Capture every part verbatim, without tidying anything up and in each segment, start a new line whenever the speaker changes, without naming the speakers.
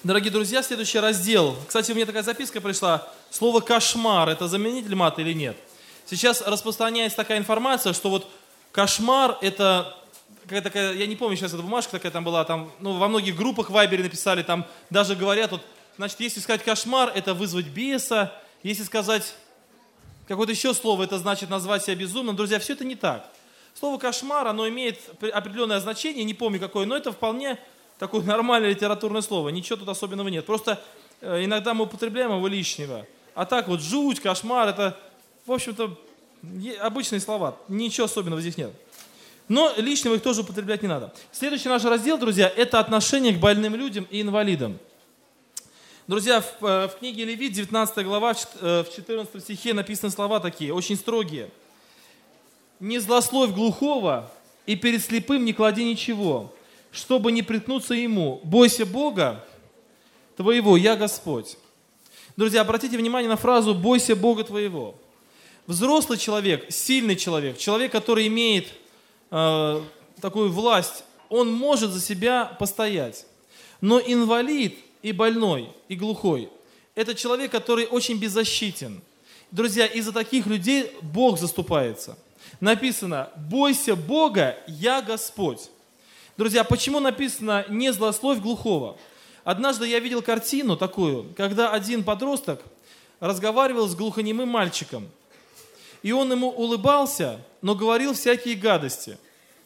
Дорогие друзья, следующий раздел. Кстати, у меня такая записка пришла. Слово «кошмар» — это заменитель мата или нет? Сейчас распространяется такая информация, что вот кошмар — это какая-то такая, я не помню сейчас, эта бумажка такая там была, там, ну, во многих группах в Вайбере написали, там даже говорят, вот, значит, если сказать «кошмар» — это вызвать беса, если сказать какое-то еще слово, это значит назвать себя безумным. Друзья, все это не так. Слово «кошмар», оно имеет определенное значение, не помню какое, но это вполне такое нормальное литературное слово, ничего тут особенного нет. Просто э, иногда мы употребляем его лишнего. А так вот жуть, кошмар, это, в общем-то, обычные слова, ничего особенного здесь нет. Но лишнего их тоже употреблять не надо. Следующий наш раздел, друзья, это отношение к больным людям и инвалидам. Друзья, в, в книге Левит, девятнадцатая глава, в четырнадцатом стихе написаны слова такие, очень строгие. «Не злословь глухого, и перед слепым не клади ничего, чтобы не приткнуться ему. Бойся Бога твоего, я Господь». Друзья, обратите внимание на фразу «бойся Бога твоего». Взрослый человек, сильный человек, человек, который имеет э, такую власть, он может за себя постоять. Но инвалид и больной, и глухой – это человек, который очень беззащитен. Друзья, из-за таких людей Бог заступается. Написано «бойся Бога, я Господь». Друзья, почему написано «не злословь глухого»? Однажды я видел картину такую, когда один подросток разговаривал с глухонемым мальчиком. И он ему улыбался, но говорил всякие гадости.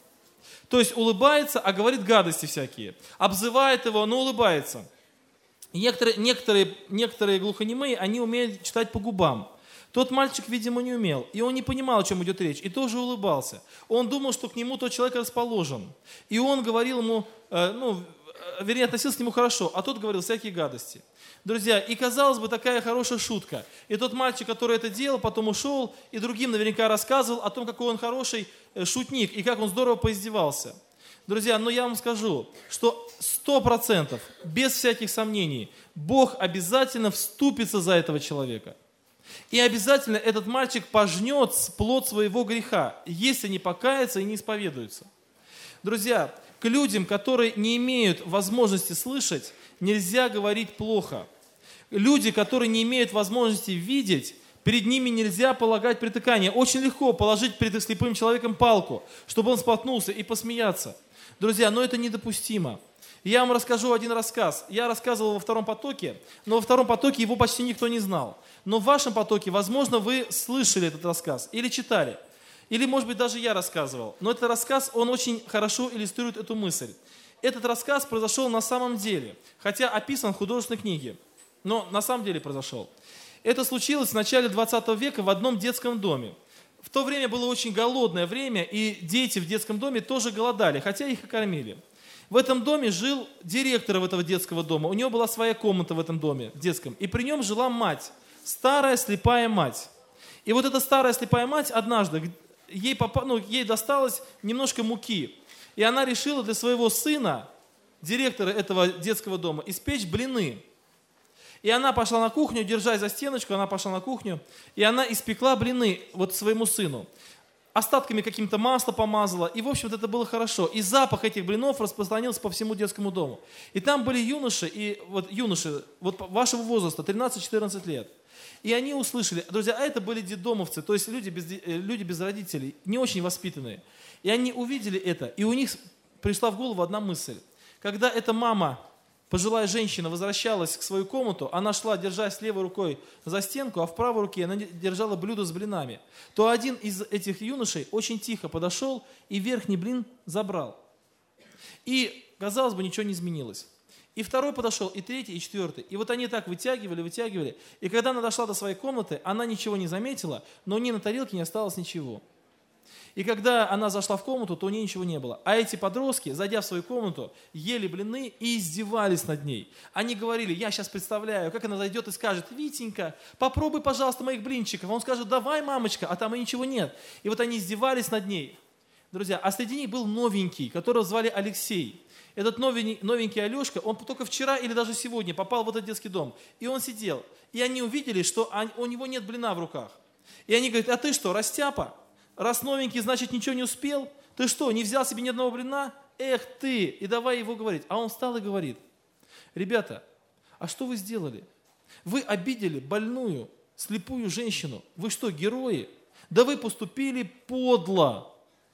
То есть улыбается, а говорит гадости всякие. Обзывает его, но улыбается. Некоторые, некоторые, некоторые глухонемые, они умеют читать по губам. Тот мальчик, видимо, не умел, и он не понимал, о чем идет речь, и тоже улыбался. Он думал, что к нему тот человек расположен. И он говорил ему, э, ну, вернее, относился к нему хорошо, а тот говорил всякие гадости. Друзья, и казалось бы, такая хорошая шутка. И тот мальчик, который это делал, потом ушел, и другим наверняка рассказывал о том, какой он хороший шутник, и как он здорово поиздевался. Друзья, но я вам скажу, что сто процентов, без всяких сомнений, Бог обязательно вступится за этого человека. И обязательно этот мальчик пожнет плод своего греха, если не покается и не исповедуется. Друзья, к людям, которые не имеют возможности слышать, нельзя говорить плохо. Люди, которые не имеют возможности видеть, перед ними нельзя полагать притыкание. Очень легко положить перед слепым человеком палку, чтобы он споткнулся и посмеяться. Друзья, но это недопустимо. Я вам расскажу один рассказ. Я рассказывал во втором потоке, но во втором потоке его почти никто не знал. Но в вашем потоке, возможно, вы слышали этот рассказ или читали. Или, может быть, даже я рассказывал. Но этот рассказ, он очень хорошо иллюстрирует эту мысль. Этот рассказ произошел на самом деле, хотя описан в художественной книге. Но на самом деле произошел. Это случилось в начале двадцатого века в одном детском доме. В то время было очень голодное время, и дети в детском доме тоже голодали, хотя их и кормили. В этом доме жил директор этого детского дома. У него была своя комната в этом доме, в детском. И при нем жила мать, старая слепая мать. И вот эта старая слепая мать однажды, ей, попа- ну, ей досталось немножко муки. И она решила для своего сына, директора этого детского дома, испечь блины. И она пошла на кухню, держась за стеночку, она пошла на кухню, и она испекла блины вот своему сыну. Остатками каким-то масла помазала, и, в общем-то, это было хорошо. И запах этих блинов распространился по всему детскому дому. И там были юноши, и вот юноши вот вашего возраста, тринадцать-четырнадцать лет. И они услышали, друзья, а это были детдомовцы, то есть люди без, люди без родителей, не очень воспитанные. И они увидели это, и у них пришла в голову одна мысль. Когда эта мама, пожилая женщина, возвращалась в свою комнату, она шла, держась левой рукой за стенку, а в правой руке она держала блюдо с блинами, то один из этих юношей очень тихо подошел и верхний блин забрал. И, казалось бы, ничего не изменилось. И второй подошел, и третий, и четвертый. И вот они так вытягивали, вытягивали. И когда она дошла до своей комнаты, она ничего не заметила, но у нее на тарелке не осталось ничего. И когда она зашла в комнату, то у нее ничего не было. А эти подростки, зайдя в свою комнату, ели блины и издевались над ней. Они говорили, я сейчас представляю, как она зайдет и скажет, Витенька, попробуй, пожалуйста, моих блинчиков. А он скажет, давай, мамочка, а там и ничего нет. И вот они издевались над ней. Друзья, а среди них был новенький, которого звали Алексей. Этот новенький, новенький Алешка, он только вчера или даже сегодня попал в этот детский дом. И он сидел. И они увидели, что у него нет блина в руках. И они говорят, а ты что, растяпа? Раз новенький, значит, ничего не успел? Ты что, не взял себе ни одного блина? Эх ты! И давай его говорить. А он встал и говорит, ребята, А что вы сделали? Вы обидели больную, слепую женщину. Вы что, герои? Да вы поступили подло.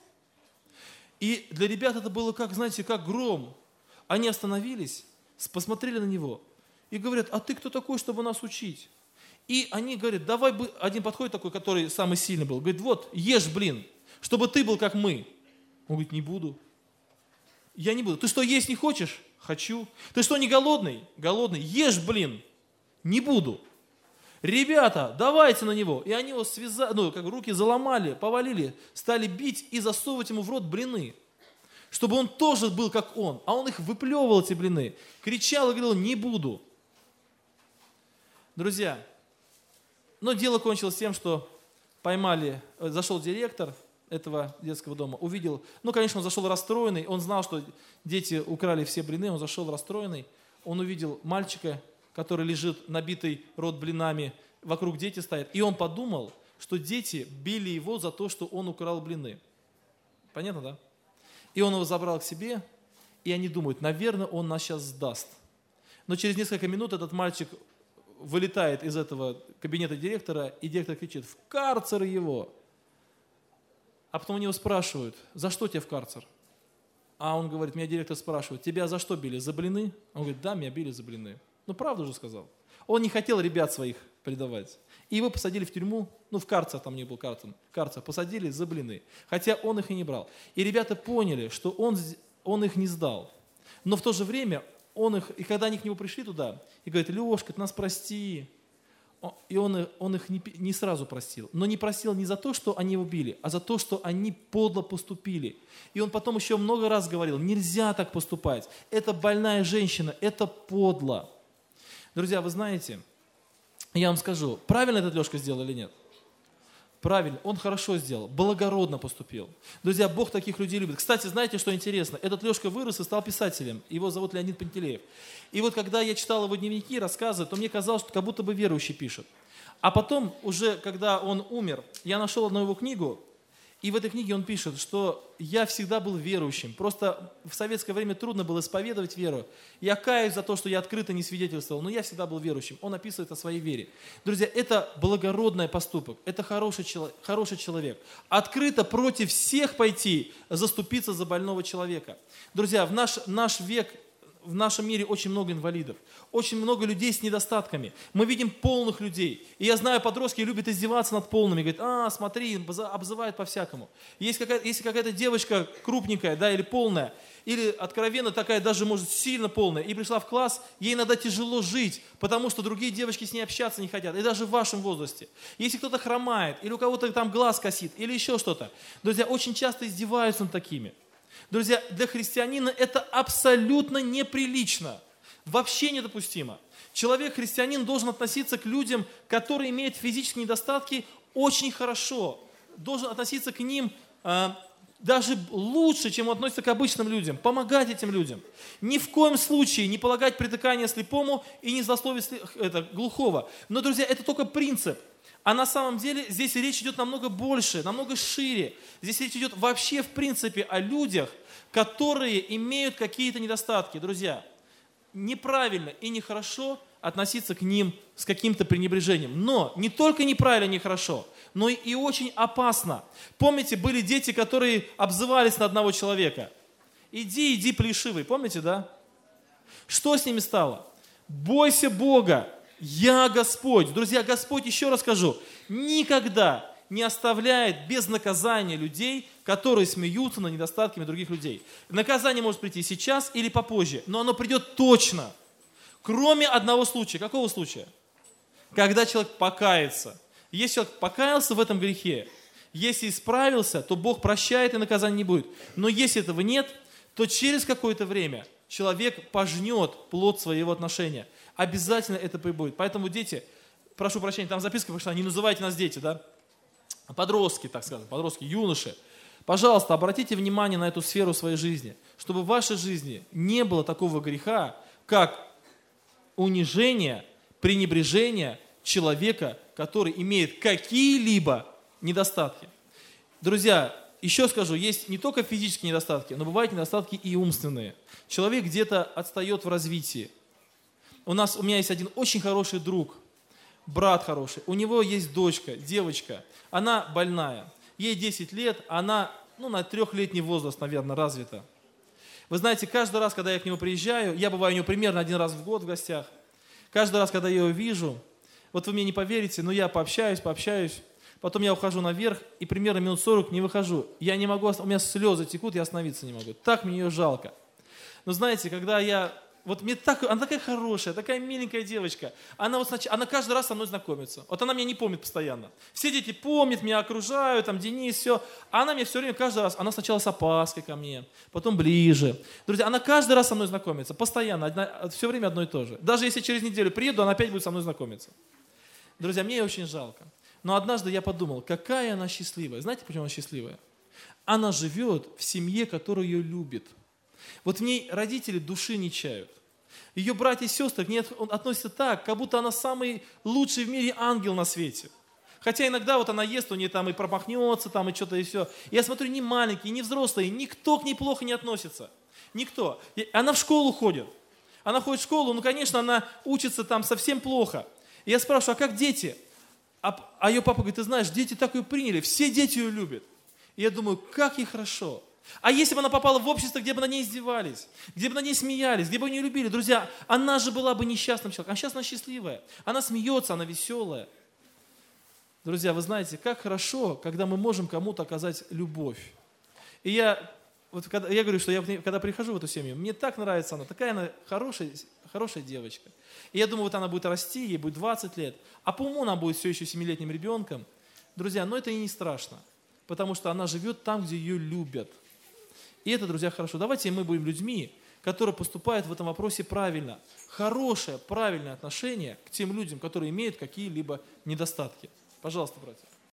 И для ребят это было как, знаете, как гром. Они остановились, посмотрели на него и говорят: а ты кто такой, чтобы нас учить? И они говорят: давай, бы... один подходит такой, который самый сильный был, говорит: вот, ешь, блин, чтобы ты был как мы. Он говорит: не буду. Я не буду. Ты что, есть не хочешь? Хочу. Ты что, не голодный? Голодный. Ешь, блин. Не буду. Ребята, давайте на него. И они его связали, ну, как руки заломали, повалили, стали бить и засовывать ему в рот блины, чтобы он тоже был как он. А он их выплевывал, эти блины, кричал и говорил: не буду. Друзья, но дело кончилось тем, что поймали, зашел директор этого детского дома, увидел, ну, конечно, он зашел расстроенный, он знал, что дети украли все блины, он зашел расстроенный, он увидел мальчика, который лежит, набитый рот блинами, вокруг дети стоят. И он подумал, что дети били его за то, что он украл блины. Понятно, да? И он его забрал к себе, и они думают: наверное, он нас сейчас сдаст. Но через несколько минут этот мальчик вылетает из этого кабинета директора, и директор кричит: в карцер его! А потом у него спрашивают: за что тебя в карцер? А он говорит: меня директор спрашивает: тебя за что били? За блины? Он говорит: да, меня били за блины. Ну, правду же сказал. Он не хотел ребят своих предавать. И его посадили в тюрьму, ну, в карцер, там не был карцер, карцер, посадили за блины. Хотя он их и не брал. И ребята поняли, что он, он их не сдал. Но в то же время он их, и когда они к нему пришли туда, и говорят: Лешка, ты нас прости. И он, он их не, не сразу простил. Но не простил не за то, что они его били, а за то, что они подло поступили. И он потом еще много раз говорил: нельзя так поступать. Это больная женщина, это подло. Друзья, вы знаете, я вам скажу, правильно этот Лешка сделал или нет? Правильно, он хорошо сделал, благородно поступил. Друзья, Бог таких людей любит. Кстати, знаете, что интересно? Этот Лешка вырос и стал писателем. Его зовут Леонид Пантелеев. И вот когда я читал его дневники, рассказы, то мне казалось, что как будто бы верующий пишет. А потом, уже когда он умер, я нашел одну его книгу, и в этой книге он пишет, что я всегда был верующим. Просто в советское время трудно было исповедовать веру. Я каюсь за то, что я открыто не свидетельствовал, но я всегда был верующим. Он описывает о своей вере. Друзья, это благородный поступок, это хороший человек, хороший человек. Открыто против всех пойти, заступиться за больного человека. Друзья, в наш, наш век, в нашем мире очень много инвалидов, очень много людей с недостатками. Мы видим полных людей. И я знаю, подростки любят издеваться над полными. Говорят: а, смотри, обзывают по-всякому. Есть какая-то, если какая-то девочка крупненькая, да, или полная, или откровенно такая, даже может сильно полная, и пришла в класс, ей иногда тяжело жить, потому что другие девочки с ней общаться не хотят. И даже в вашем возрасте. Если кто-то хромает, или у кого-то там глаз косит, или еще что-то. Друзья, очень часто издеваются над такими. Друзья, для христианина это абсолютно неприлично, вообще недопустимо. Человек-христианин должен относиться к людям, которые имеют физические недостатки, очень хорошо. Должен относиться к ним э, даже лучше, чем он относится к обычным людям, помогать этим людям. Ни в коем случае не полагать притыкание слепому и не злословить это, глухого. Но, друзья, это только принцип. А на самом деле здесь речь идет намного больше, намного шире. Здесь речь идет вообще в принципе о людях, которые имеют какие-то недостатки. Друзья, неправильно и нехорошо относиться к ним с каким-то пренебрежением. Но не только неправильно, нехорошо, но и очень опасно. Помните, были дети, которые обзывались на одного человека? Иди, иди, плешивый. Помните, да? Что с ними стало? Бойся Бога. Я Господь. Друзья, Господь, еще раз скажу, никогда не оставляет без наказания людей, которые смеются над недостатками других людей. Наказание может прийти сейчас или попозже, но оно придет точно. Кроме одного случая. Какого случая? Когда человек покается. Если человек покаялся в этом грехе, если исправился, то Бог прощает и наказания не будет. Но если этого нет, то через какое-то время человек пожнет плод своего отношения. Обязательно это прибудет. Поэтому, дети, прошу прощения, там записка пришла, не называйте нас дети, да? Подростки, так сказать, подростки, юноши. Пожалуйста, обратите внимание на эту сферу своей жизни, чтобы в вашей жизни не было такого греха, как унижение, пренебрежение человека, который имеет какие-либо недостатки. Друзья, еще скажу, есть не только физические недостатки, но бывают недостатки и умственные. Человек где-то отстает в развитии. У нас, у меня есть один очень хороший друг, брат хороший. У него есть дочка, девочка. Она больная. Ей десять лет, она ну, на трехлетний возраст, наверное, развита. Вы знаете, каждый раз, когда я к нему приезжаю, я бываю у него примерно один раз в год в гостях, каждый раз, когда я ее вижу, вот вы мне не поверите, но я пообщаюсь, пообщаюсь, потом я ухожу наверх и примерно минут сорок не выхожу. Я не могу, у меня слезы текут, я остановиться не могу. Так мне ее жалко. Но знаете, когда я... Вот мне так, она такая хорошая, такая миленькая девочка. Она, вот, она каждый раз со мной знакомится. Вот она меня не помнит постоянно. Все дети помнят, меня окружают, там Денис, все. А она мне все время, каждый раз, она сначала с опаской ко мне, потом ближе. Друзья, она каждый раз со мной знакомится, постоянно, одна, все время одно и то же. Даже если через неделю приеду, она опять будет со мной знакомиться. Друзья, мне ее очень жалко. Но однажды я подумал, какая она счастливая. Знаете, почему она счастливая? Она живет в семье, которая ее любит. Вот в ней родители души не чают. Ее братья и сестры к ней относятся так, как будто она самый лучший в мире ангел на свете. Хотя иногда вот она ест, у нее там и промахнется, там и что-то и все. Я смотрю, ни маленькие, ни взрослые, никто к ней плохо не относится. Никто. И она в школу ходит. Она ходит в школу, ну, конечно, она учится там совсем плохо. И я спрашиваю, а как дети? А, а ее папа говорит, ты знаешь, дети так ее приняли, все дети ее любят. И я думаю, как ей хорошо. А если бы она попала в общество, где бы на ней издевались, где бы на ней смеялись, где бы ее не любили, друзья, она же была бы несчастным человеком. А сейчас она счастливая, она смеется, она веселая. Друзья, вы знаете, как хорошо, когда мы можем кому-то оказать любовь. И я, вот, когда, я говорю, что я когда прихожу в эту семью, мне так нравится она, такая она хорошая, хорошая девочка. И я думаю, вот она будет расти, ей будет двадцать лет, а по уму она будет все еще семилетним ребенком. Друзья, но это и не страшно, потому что она живет там, где ее любят. И это, друзья, хорошо. Давайте мы будем людьми, которые поступают в этом вопросе правильно. Хорошее, правильное отношение к тем людям, которые имеют какие-либо недостатки. Пожалуйста, братья.